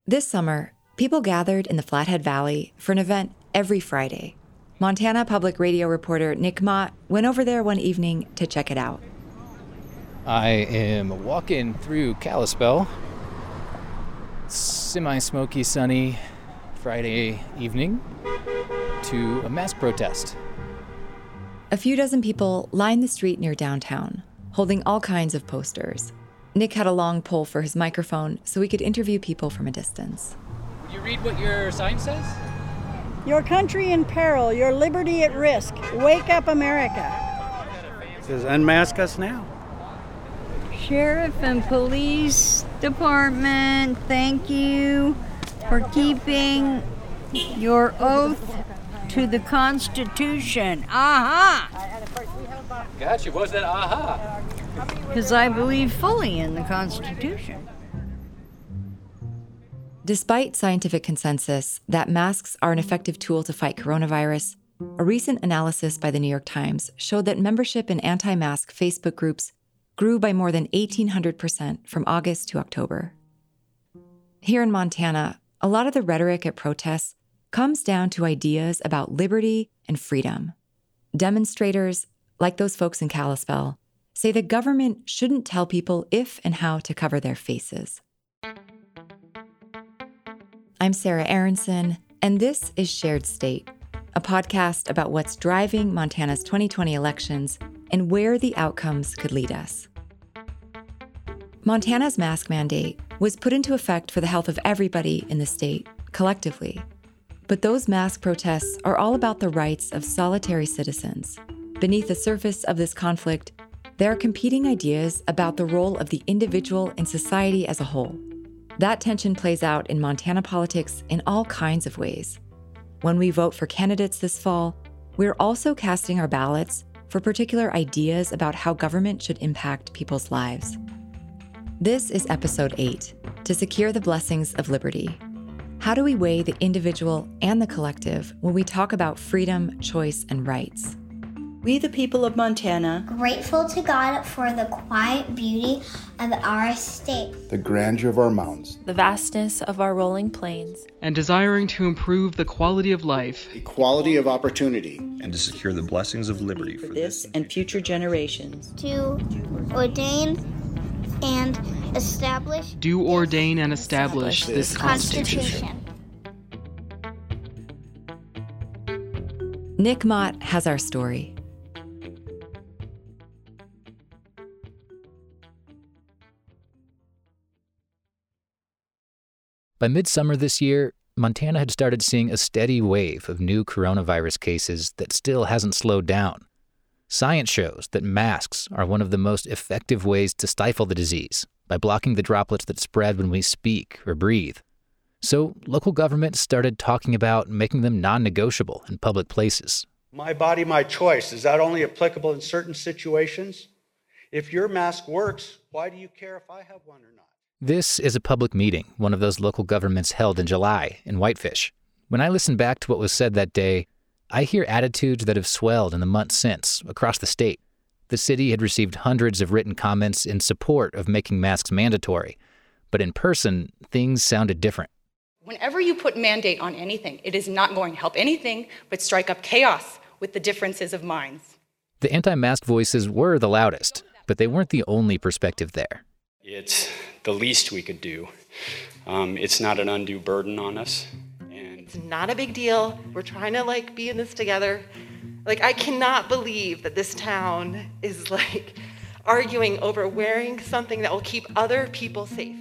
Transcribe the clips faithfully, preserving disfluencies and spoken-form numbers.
This summer, people gathered in the Flathead Valley for an event every Friday. Montana Public Radio reporter Nick Mott went over there one evening to check it out. I am walking through Kalispell. Semi-smoky, sunny Friday evening to a mask protest. A few dozen people lined the street near downtown, holding all kinds of posters. Nick had a long pole for his microphone so he could interview people from a distance. Would you read what your sign says? Your country in peril, your liberty at risk. Wake up, America. It says, unmask us now. Sheriff and police department, thank you for keeping your oath to the Constitution. Aha! Gotcha. What was that aha? Because I believe fully in the Constitution. Despite scientific consensus that masks are an effective tool to fight coronavirus, a recent analysis by the New York Times showed that membership in anti-mask Facebook groups grew by more than eighteen hundred percent from August to October. Here in Montana, a lot of the rhetoric at protests comes down to ideas about liberty and freedom. Demonstrators, like those folks in Kalispell, say the government shouldn't tell people if and how to cover their faces. I'm Sarah Aronson, and this is Shared State, a podcast about what's driving Montana's twenty twenty elections and where the outcomes could lead us. Montana's mask mandate was put into effect for the health of everybody in the state, collectively. But those mask protests are all about the rights of solitary citizens. Beneath the surface of this conflict, there are competing ideas about the role of the individual in society as a whole. That tension plays out in Montana politics in all kinds of ways. When we vote for candidates this fall, we're also casting our ballots for particular ideas about how government should impact people's lives. This is episode eight, To Secure the Blessings of Liberty. How do we weigh the individual and the collective when we talk about freedom, choice, and rights? We, the people of Montana, grateful to God for the quiet beauty of our state, the grandeur of our mountains, the vastness of our rolling plains, and desiring to improve the quality of life, equality of opportunity, and to secure the blessings of liberty for, for this and future generations. To ordain and establish. Do ordain and establish this, this Constitution. Constitution. Nick Mott has our story. By midsummer this year, Montana had started seeing a steady wave of new coronavirus cases that still hasn't slowed down. Science shows that masks are one of the most effective ways to stifle the disease by blocking the droplets that spread when we speak or breathe. So local government started talking about making them non-negotiable in public places. My body, my choice. Is that only applicable in certain situations? If your mask works, why do you care if I have one or not? This is a public meeting one of those local governments held in July in Whitefish. When I listen back to what was said that day, I hear attitudes that have swelled in the months since across the state. The city had received hundreds of written comments in support of making masks mandatory, but in person, things sounded different. Whenever you put mandate on anything, it is not going to help anything but strike up chaos with the differences of minds. The anti-mask voices were the loudest, but they weren't the only perspective there. It's the least we could do. Um, it's not an undue burden on us. And it's not a big deal. We're trying to like be in this together. Like, I cannot believe that this town is like arguing over wearing something that will keep other people safe.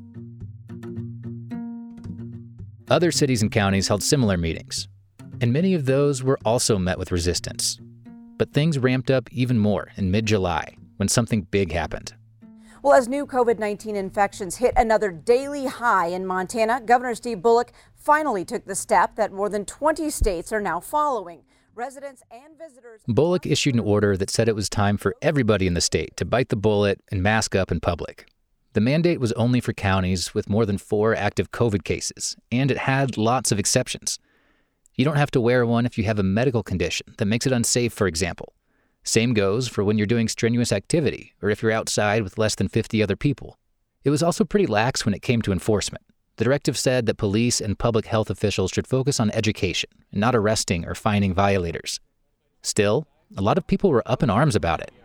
Other cities and counties held similar meetings, and many of those were also met with resistance. But things ramped up even more in mid-July when something big happened. Well, as new covid nineteen infections hit another daily high in Montana, Governor Steve Bullock finally took the step that more than twenty states are now following. Residents and visitors. Bullock issued an order that said it was time for everybody in the state to bite the bullet and mask up in public. The mandate was only for counties with more than four active COVID cases, and it had lots of exceptions. You don't have to wear one if you have a medical condition that makes it unsafe, for example. Same goes for when you're doing strenuous activity or if you're outside with less than fifty other people. It was also pretty lax when it came to enforcement. The directive said that police and public health officials should focus on education and not arresting or fining violators. Still, a lot of people were up in arms about it.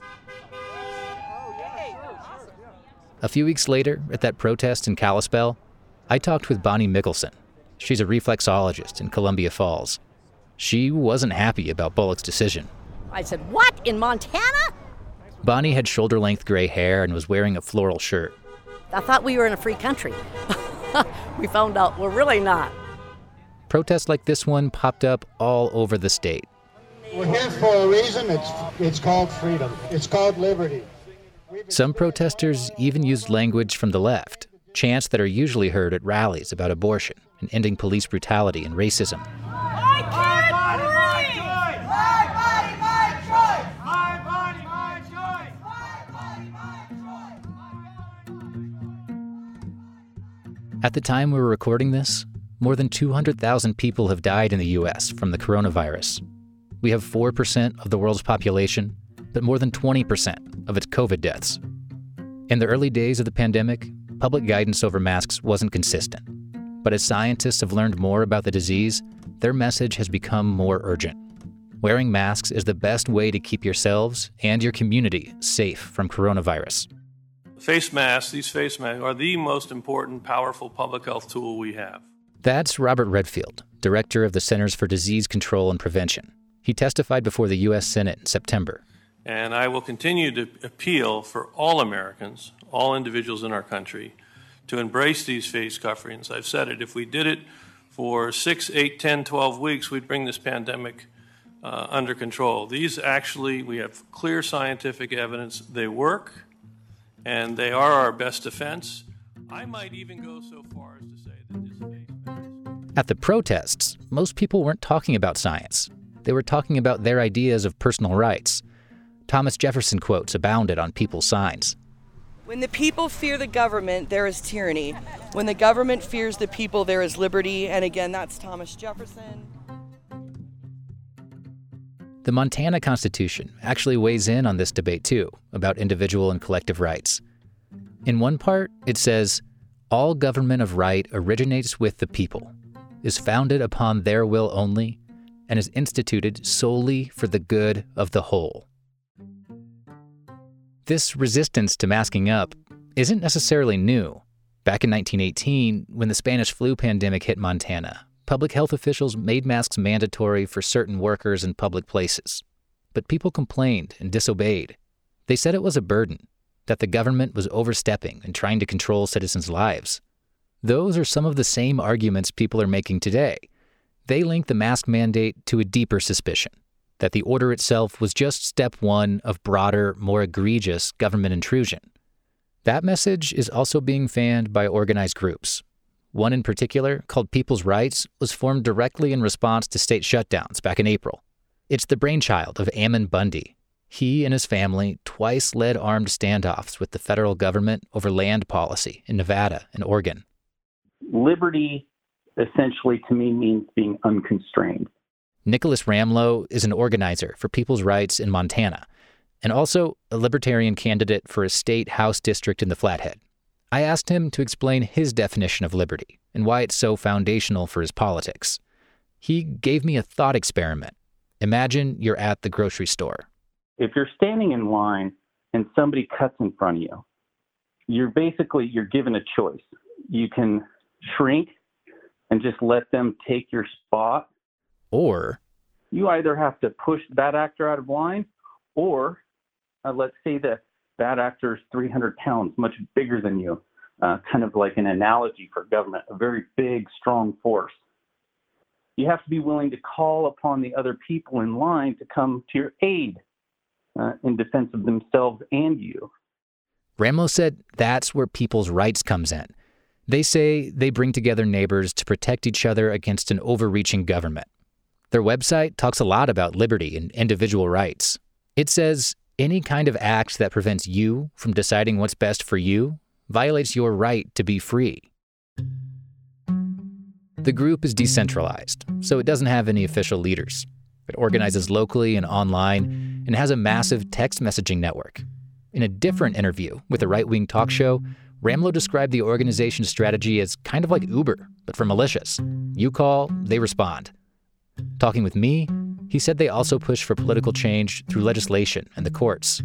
A few weeks later, at that protest in Kalispell, I talked with Bonnie Mickelson. She's a reflexologist in Columbia Falls. She wasn't happy about Bullock's decision. I said, what, in Montana? Bonnie had shoulder-length gray hair and was wearing a floral shirt. I thought we were in a free country. We found out we're really not. Protests like this one popped up all over the state. We're here for a reason. It's, it's called freedom. It's called liberty. Some protesters even used language from the left, chants that are usually heard at rallies about abortion and ending police brutality and racism. I can't breathe! My body, my choice! My body, my choice! My body, my choice! At the time we were recording this, more than two hundred thousand people have died in the U S from the coronavirus. We have four percent of the world's population, but more than twenty percent of its COVID deaths. In the early days of the pandemic, public guidance over masks wasn't consistent. But as scientists have learned more about the disease, their message has become more urgent. Wearing masks is the best way to keep yourselves and your community safe from coronavirus. Face masks, these face masks, are the most important, powerful public health tool we have. That's Robert Redfield, director of the Centers for Disease Control and Prevention. He testified before the U S Senate in September. And I will continue to appeal for all Americans, all individuals in our country, to embrace these face coverings. I've said it, if we did it for six, eight, ten, twelve weeks, we'd bring this pandemic uh, under control. These actually, we have clear scientific evidence they work, and they are our best defense. I might even go so far as to say that this face mask... At the protests, most people weren't talking about science. They were talking about their ideas of personal rights. Thomas Jefferson quotes abounded on people's signs. When the people fear the government, there is tyranny. When the government fears the people, there is liberty. And again, that's Thomas Jefferson. The Montana Constitution actually weighs in on this debate too, about individual and collective rights. In one part, it says, all government of right originates with the people, is founded upon their will only, and is instituted solely for the good of the whole. This resistance to masking up isn't necessarily new. Back in nineteen eighteen, when the Spanish flu pandemic hit Montana, public health officials made masks mandatory for certain workers in public places. But people complained and disobeyed. They said it was a burden, that the government was overstepping and trying to control citizens' lives. Those are some of the same arguments people are making today. They link the mask mandate to a deeper suspicion, that the order itself was just step one of broader, more egregious government intrusion. That message is also being fanned by organized groups. One in particular, called People's Rights, was formed directly in response to state shutdowns back in April. It's the brainchild of Ammon Bundy. He and his family twice led armed standoffs with the federal government over land policy in Nevada and Oregon. Liberty, essentially, to me, means being unconstrained. Nicholas Ramlow is an organizer for People's Rights in Montana, and also a libertarian candidate for a state House district in the Flathead. I asked him to explain his definition of liberty and why it's so foundational for his politics. He gave me a thought experiment. Imagine you're at the grocery store. If you're standing in line and somebody cuts in front of you, you're basically, you're given a choice. You can shrink and just let them take your spot. Or you either have to push that actor out of line, or uh, let's say the bad actor is three hundred pounds, much bigger than you, uh, kind of like an analogy for government, a very big, strong force. You have to be willing to call upon the other people in line to come to your aid uh, in defense of themselves and you. Ramlow said that's where People's Rights comes in. They say they bring together neighbors to protect each other against an overreaching government. Their website talks a lot about liberty and individual rights. It says any kind of act that prevents you from deciding what's best for you violates your right to be free. The group is decentralized, so it doesn't have any official leaders. It organizes locally and online and has a massive text messaging network. In a different interview with a right-wing talk show, Ramlow described the organization's strategy as kind of like Uber, but for militias. You call, they respond. Talking with me, he said they also push for political change through legislation and the courts.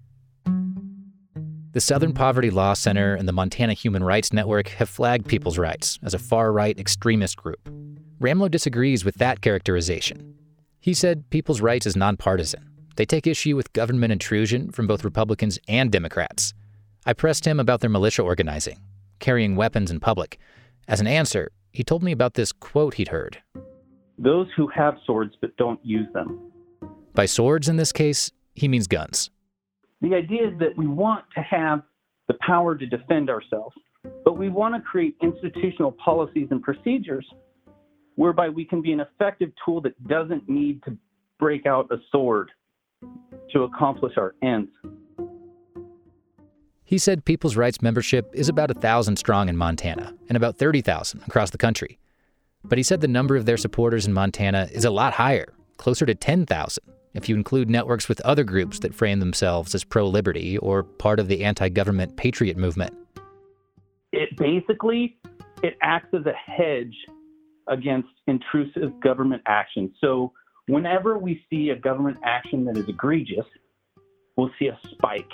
The Southern Poverty Law Center and the Montana Human Rights Network have flagged People's Rights as a far-right extremist group. Ramlow disagrees with that characterization. He said People's Rights is nonpartisan. They take issue with government intrusion from both Republicans and Democrats. I pressed him about their militia organizing, carrying weapons in public. As an answer, he told me about this quote he'd heard. Those who have swords but don't use them. By swords in this case, he means guns. The idea is that we want to have the power to defend ourselves, but we want to create institutional policies and procedures whereby we can be an effective tool that doesn't need to break out a sword to accomplish our ends. He said People's Rights membership is about one thousand strong in Montana and about thirty thousand across the country. But he said the number of their supporters in Montana is a lot higher, closer to ten thousand, if you include networks with other groups that frame themselves as pro-liberty or part of the anti-government patriot movement. It basically, it acts as a hedge against intrusive government action. So whenever we see a government action that is egregious, we'll see a spike.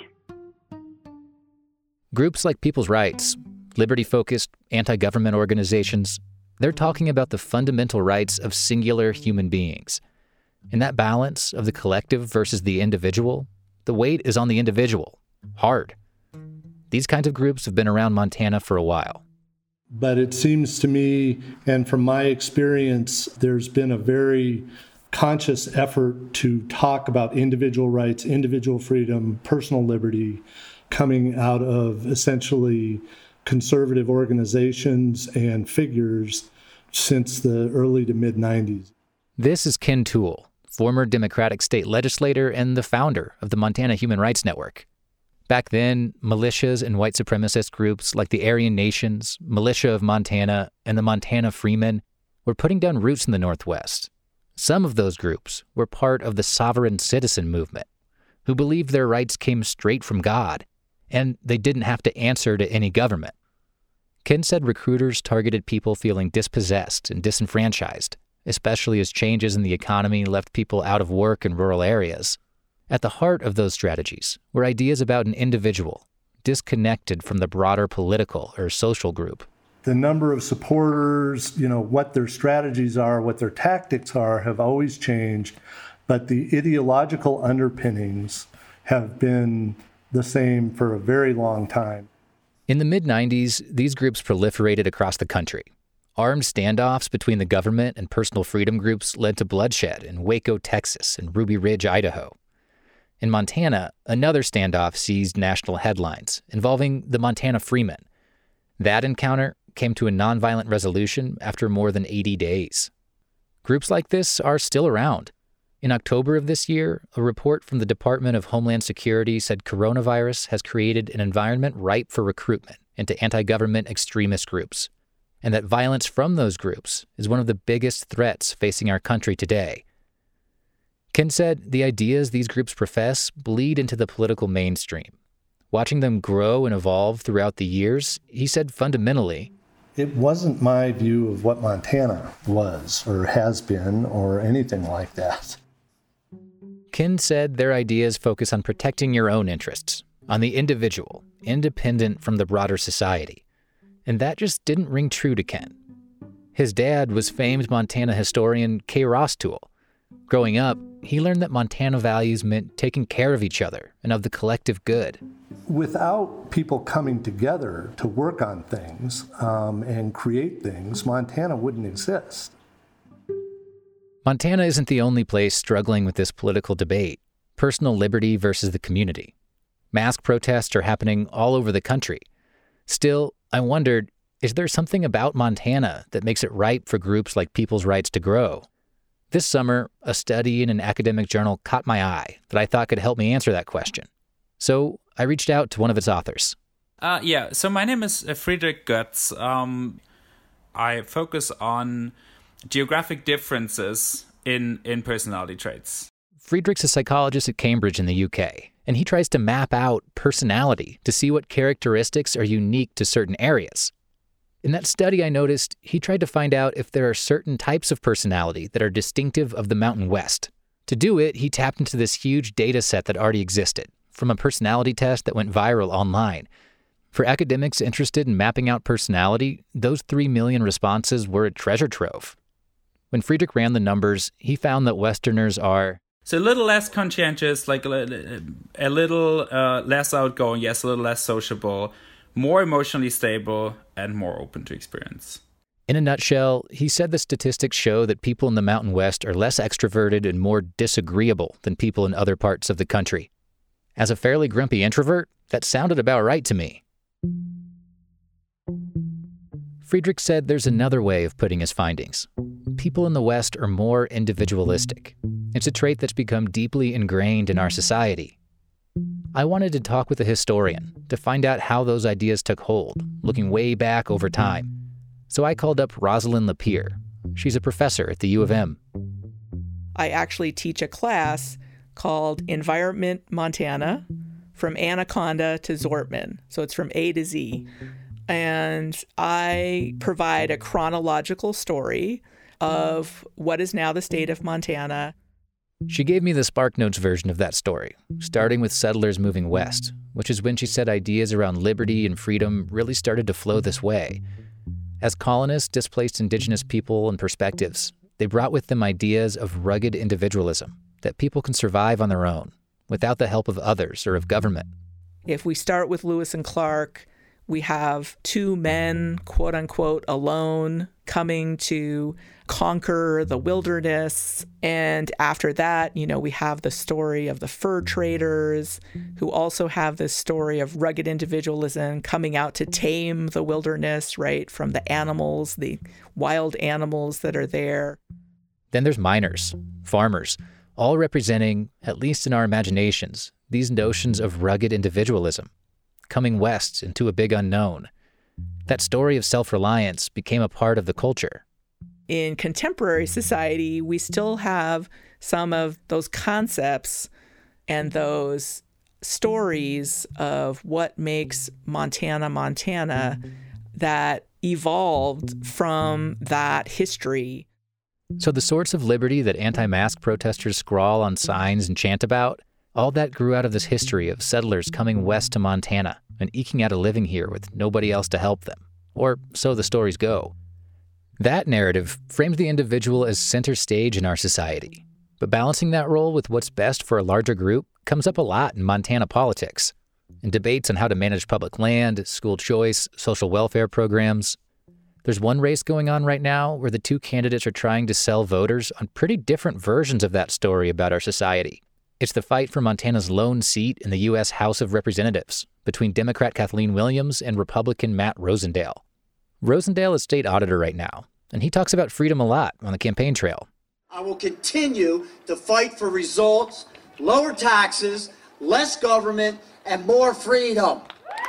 Groups like People's Rights, liberty-focused anti-government organizations, they're talking about the fundamental rights of singular human beings. In that balance of the collective versus the individual, the weight is on the individual, hard. These kinds of groups have been around Montana for a while. But it seems to me, and from my experience, there's been a very conscious effort to talk about individual rights, individual freedom, personal liberty, coming out of essentially conservative organizations and figures since the early to mid nineties. This is Ken Toole, former Democratic state legislator and the founder of the Montana Human Rights Network. Back then, militias and white supremacist groups like the Aryan Nations, Militia of Montana, and the Montana Freemen were putting down roots in the Northwest. Some of those groups were part of the sovereign citizen movement, who believed their rights came straight from God, and they didn't have to answer to any government. Ken said recruiters targeted people feeling dispossessed and disenfranchised, especially as changes in the economy left people out of work in rural areas. At the heart of those strategies were ideas about an individual, disconnected from the broader political or social group. The number of supporters, you know, what their strategies are, what their tactics are, have always changed, but the ideological underpinnings have been the same for a very long time. In the mid nineties, these groups proliferated across the country. Armed standoffs between the government and personal freedom groups led to bloodshed in Waco, Texas, and Ruby Ridge, Idaho. In Montana, another standoff seized national headlines involving the Montana Freemen. That encounter came to a nonviolent resolution after more than eighty days. Groups like this are still around. In October of this year, a report from the Department of Homeland Security said coronavirus has created an environment ripe for recruitment into anti-government extremist groups, and that violence from those groups is one of the biggest threats facing our country today. Ken said the ideas these groups profess bleed into the political mainstream. Watching them grow and evolve throughout the years, he said fundamentally, it wasn't my view of what Montana was or has been or anything like that. Ken said their ideas focus on protecting your own interests, on the individual, independent from the broader society. And that just didn't ring true to Ken. His dad was famed Montana historian Kay Ross Toole. Growing up, he learned that Montana values meant taking care of each other and of the collective good. Without people coming together to work on things um, and create things, Montana wouldn't exist. Montana isn't the only place struggling with this political debate, personal liberty versus the community. Mask protests are happening all over the country. Still, I wondered, is there something about Montana that makes it ripe for groups like People's Rights to grow? This summer, a study in an academic journal caught my eye that I thought could help me answer that question. So I reached out to one of its authors. Uh, yeah, so my name is Friedrich Götz. Um, I focus on geographic differences in, in personality traits. Friedrich's a psychologist at Cambridge in the U K, And he tries to map out personality to see what characteristics are unique to certain areas. In that study, I noticed he tried to find out if there are certain types of personality that are distinctive of the Mountain West. To do it, he tapped into this huge data set that already existed from a personality test that went viral online. For academics interested in mapping out personality, those three million responses were a treasure trove. When Friedrich ran the numbers, he found that Westerners are so a little less conscientious, like a, a little uh, less outgoing, yes, a little less sociable, more emotionally stable, and more open to experience. In a nutshell, he said the statistics show that people in the Mountain West are less extroverted and more disagreeable than people in other parts of the country. As a fairly grumpy introvert, that sounded about right to me. Friedrich said there's another way of putting his findings. People in the West are more individualistic. It's a trait that's become deeply ingrained in our society. I wanted to talk with a historian to find out how those ideas took hold, looking way back over time. So I called up Rosalind Lapierre. She's a professor at the U of M. I actually teach a class called Environment Montana, from Anaconda to Zortman. So it's from A to Z. And I provide a chronological story of what is now the state of Montana. She gave me the SparkNotes version of that story, starting with settlers moving west, which is when she said ideas around liberty and freedom really started to flow this way. As colonists displaced indigenous people and perspectives, they brought with them ideas of rugged individualism, that people can survive on their own, without the help of others or of government. If we start with Lewis and Clark, we have two men, quote unquote, alone, coming to conquer the wilderness. And after that, you know, we have the story of the fur traders, who also have this story of rugged individualism coming out to tame the wilderness, right, from the animals, the wild animals that are there. Then there's miners, farmers, all representing, at least in our imaginations, these notions of rugged individualism, coming west into a big unknown. That story of self-reliance became a part of the culture. In contemporary society, we still have some of those concepts and those stories of what makes Montana, Montana, that evolved from that history. So the sorts of liberty that anti-mask protesters scrawl on signs and chant about, all that grew out of this history of settlers coming west to Montana and eking out a living here with nobody else to help them. Or so the stories go. That narrative frames the individual as center stage in our society. But balancing that role with what's best for a larger group comes up a lot in Montana politics, in debates on how to manage public land, school choice, social welfare programs. There's one race going on right now where the two candidates are trying to sell voters on pretty different versions of that story about our society. It's the fight for Montana's lone seat in the U S House of Representatives between Democrat Kathleen Williams and Republican Matt Rosendale. Rosendale is state auditor right now, and he talks about freedom a lot on the campaign trail. I will continue to fight for results, lower taxes, less government, and more freedom.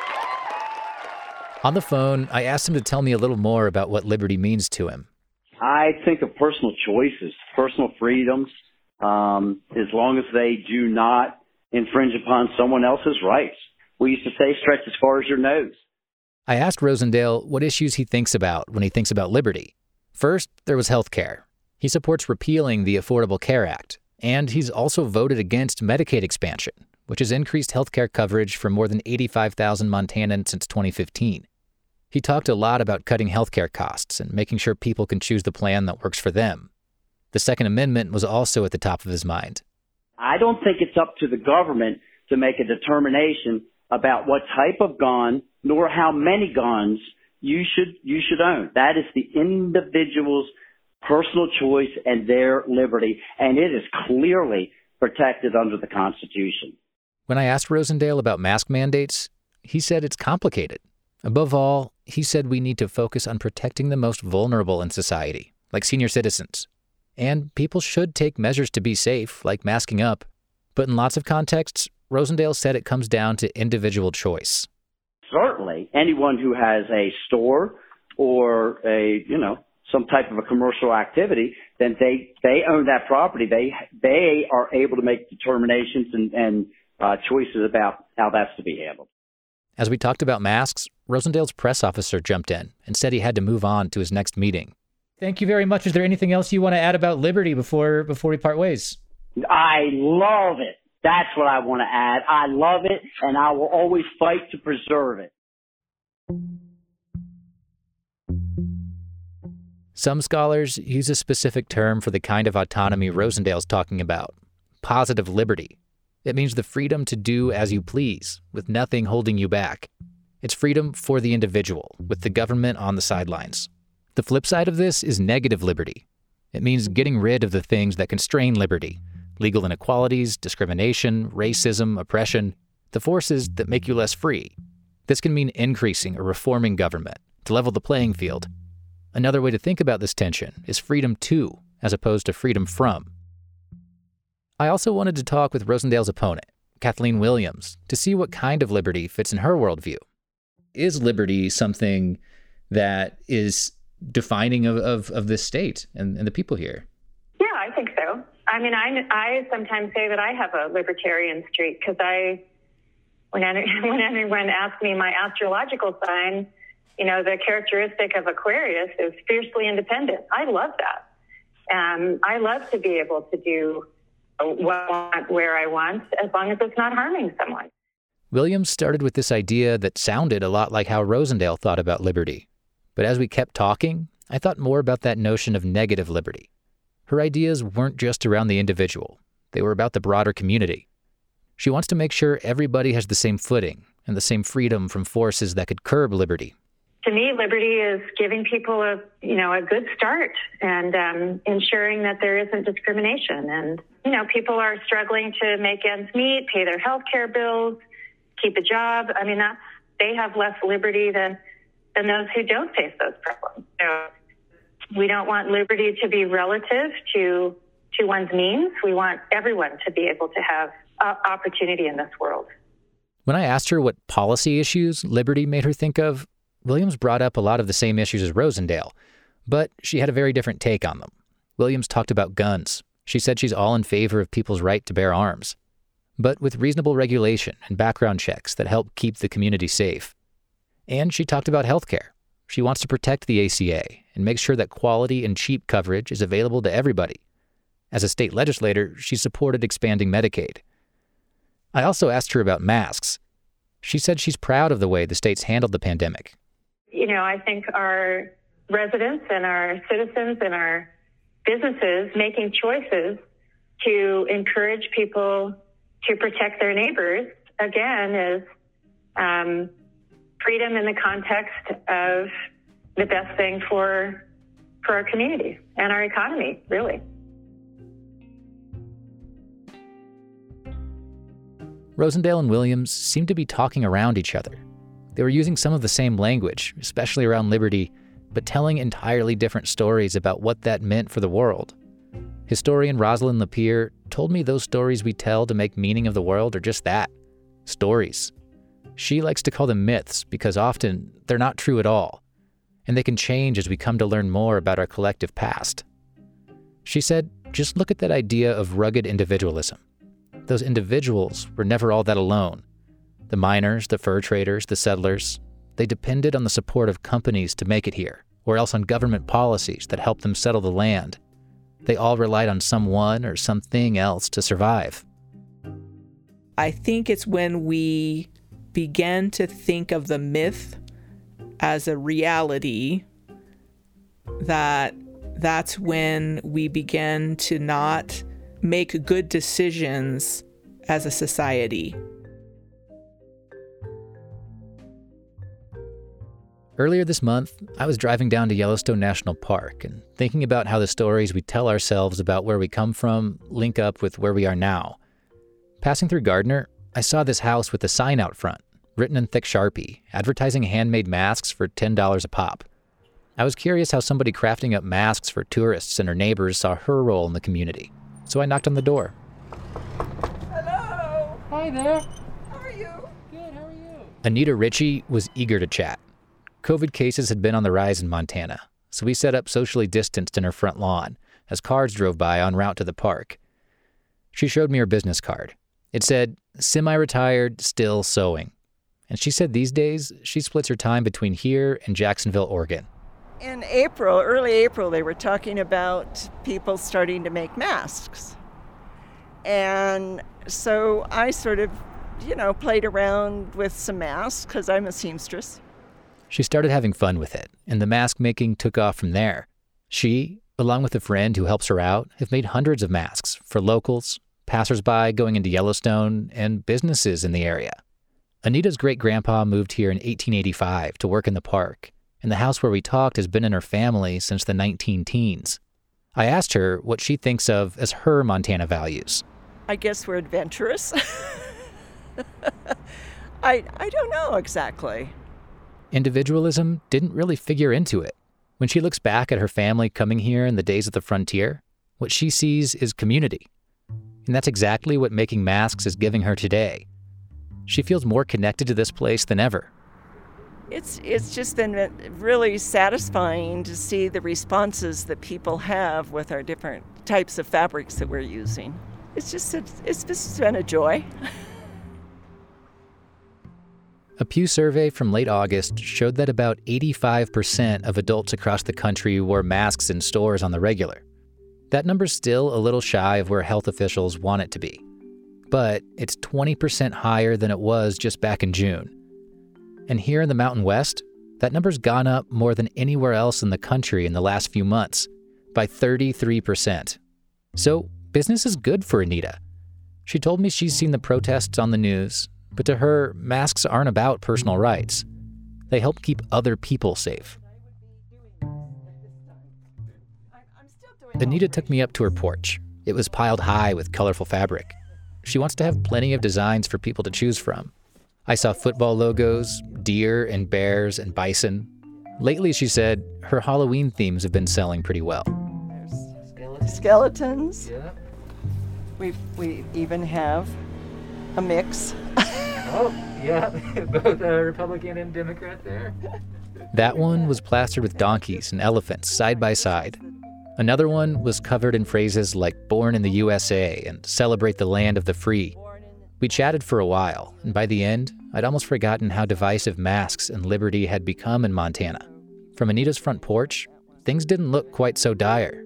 On the phone, I asked him to tell me a little more about what liberty means to him. I think of personal choices, personal freedoms, um, as long as they do not infringe upon someone else's rights. We used to say, stretch as far as your nose. I asked Rosendale what issues he thinks about when he thinks about liberty. First, there was health care. He supports repealing the Affordable Care Act, and he's also voted against Medicaid expansion, which has increased health care coverage for more than eighty-five thousand Montanans since twenty fifteen. He talked a lot about cutting health care costs and making sure people can choose the plan that works for them. The Second Amendment was also at the top of his mind. I don't think it's up to the government to make a determination about what type of gun nor how many guns you should you should own. That is the individual's personal choice and their liberty, and it is clearly protected under the Constitution. When I asked Rosendale about mask mandates, he said it's complicated. Above all, he said we need to focus on protecting the most vulnerable in society, like senior citizens. And people should take measures to be safe, like masking up. But in lots of contexts, Rosendale said it comes down to individual choice. Certainly, anyone who has a store or a, you know, some type of a commercial activity, then they, they own that property. They they are able to make determinations and, and uh, choices about how that's to be handled. As we talked about masks, Rosendale's press officer jumped in and said he had to move on to his next meeting. Thank you very much. Is there anything else you want to add about liberty before before we part ways? I love it. That's what I want to add. I love it, and I will always fight to preserve it. Some scholars use a specific term for the kind of autonomy Rosendale's talking about: positive liberty. It means the freedom to do as you please, with nothing holding you back. It's freedom for the individual, with the government on the sidelines. The flip side of this is negative liberty. It means getting rid of the things that constrain liberty: legal inequalities, discrimination, racism, oppression, the forces that make you less free. This can mean increasing or reforming government to level the playing field. Another way to think about this tension is freedom to, as opposed to freedom from. I also wanted to talk with Rosendale's opponent, Kathleen Williams, to see what kind of liberty fits in her worldview. Is liberty something that is defining of, of, of this state and, and the people here? Yeah, I think so. I mean, I, I sometimes say that I have a libertarian streak because I, when, any, when anyone asks me my astrological sign, you know, the characteristic of Aquarius is fiercely independent. I love that. Um, I love to be able to do what I want, where I want, as long as it's not harming someone. Williams started with this idea that sounded a lot like how Rosendale thought about liberty. But as we kept talking, I thought more about that notion of negative liberty. Her ideas weren't just around the individual. They were about the broader community. She wants to make sure everybody has the same footing and the same freedom from forces that could curb liberty. To me, liberty is giving people a, you know, a good start and um, ensuring that there isn't discrimination. And, you know, people are struggling to make ends meet, pay their health care bills, keep a job. I mean, that's, they have less liberty than, than those who don't face those problems. So we don't want liberty to be relative to, to one's means. We want everyone to be able to have uh, opportunity in this world. When I asked her what policy issues liberty made her think of, Williams brought up a lot of the same issues as Rosendale, but she had a very different take on them. Williams talked about guns. She said she's all in favor of people's right to bear arms, but with reasonable regulation and background checks that help keep the community safe. And she talked about healthcare. She wants to protect the A C A and make sure that quality and cheap coverage is available to everybody. As a state legislator, she supported expanding Medicaid. I also asked her about masks. She said she's proud of the way the state's handled the pandemic. You know, I think our residents and our citizens and our businesses making choices to encourage people to protect their neighbors, again, is um, freedom in the context of the best thing for, for our community and our economy, really. Rosendale and Williams seemed to be talking around each other. They were using some of the same language, especially around liberty, but telling entirely different stories about what that meant for the world. Historian Rosalind Lapierre told me those stories we tell to make meaning of the world are just that, stories. She likes to call them myths because often they're not true at all, and they can change as we come to learn more about our collective past. She said, just look at that idea of rugged individualism. Those individuals were never all that alone. The miners, the fur traders, the settlers, they depended on the support of companies to make it here, or else on government policies that helped them settle the land. They all relied on someone or something else to survive. I think it's when we began to think of the myth as a reality that that's when we began to not make good decisions as a society. Earlier this month, I was driving down to Yellowstone National Park and thinking about how the stories we tell ourselves about where we come from link up with where we are now. Passing through Gardner, I saw this house with a sign out front, written in thick Sharpie, advertising handmade masks for ten dollars a pop. I was curious how somebody crafting up masks for tourists and her neighbors saw her role in the community. So I knocked on the door. Hello. Hi there. How are you? Good, how are you? Anita Ritchie was eager to chat. COVID cases had been on the rise in Montana, so we set up socially distanced in her front lawn as cars drove by en route to the park. She showed me her business card. It said, semi-retired, still sewing. And she said these days, she splits her time between here and Jacksonville, Oregon. In April, early April, they were talking about people starting to make masks. And so I sort of, you know, played around with some masks because I'm a seamstress. She started having fun with it, and the mask making took off from there. She, along with a friend who helps her out, have made hundreds of masks for locals, passersby going into Yellowstone, and businesses in the area. Anita's great-grandpa moved here in eighteen eighty-five to work in the park, and the house where we talked has been in her family since the nineteen teens. I asked her what she thinks of as her Montana values. I guess we're adventurous. I I don't know exactly. Individualism didn't really figure into it. When she looks back at her family coming here in the days of the frontier, what she sees is community. And that's exactly what making masks is giving her today. She feels more connected to this place than ever. It's it's just been really satisfying to see the responses that people have with our different types of fabrics that we're using. It's just it's, it's just been a joy. A Pew survey from late August showed that about eighty-five percent of adults across the country wore masks in stores on the regular. That number's still a little shy of where health officials want it to be. But it's twenty percent higher than it was just back in June. And here in the Mountain West, that number's gone up more than anywhere else in the country in the last few months, by thirty-three percent. So business is good for Anita. She told me she's seen the protests on the news, but to her, masks aren't about personal rights. They help keep other people safe. Anita took me up to her porch. It was piled high with colorful fabric. She wants to have plenty of designs for people to choose from. I saw football logos, deer and bears and bison. Lately, she said, her Halloween themes have been selling pretty well. There's skeletons. Yeah. We we even have a mix. Oh, yeah, both uh, Republican and Democrat there. That one was plastered with donkeys and elephants side by side. Another one was covered in phrases like born in the U S A and celebrate the land of the free. We chatted for a while, and by the end, I'd almost forgotten how divisive masks and liberty had become in Montana. From Anita's front porch, things didn't look quite so dire.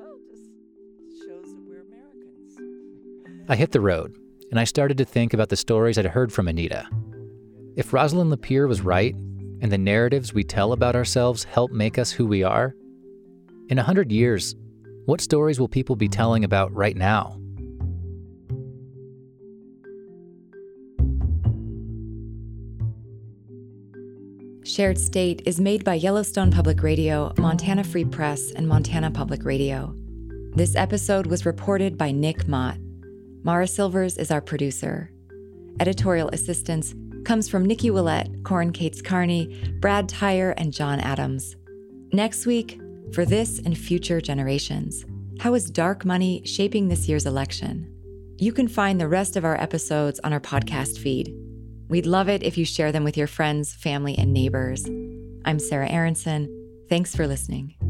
I hit the road, and I started to think about the stories I'd heard from Anita. If Rosalind Lapierre was right, and the narratives we tell about ourselves help make us who we are, in a hundred years, what stories will people be telling about right now? Shared State is made by Yellowstone Public Radio, Montana Free Press, and Montana Public Radio. This episode was reported by Nick Mott. Mara Silvers is our producer. Editorial assistance comes from Nikki Willett, Corin Cates Carney, Brad Tyre, and John Adams. Next week, for this and future generations, how is dark money shaping this year's election? You can find the rest of our episodes on our podcast feed. We'd love it if you share them with your friends, family, and neighbors. I'm Sarah Aronson. Thanks for listening.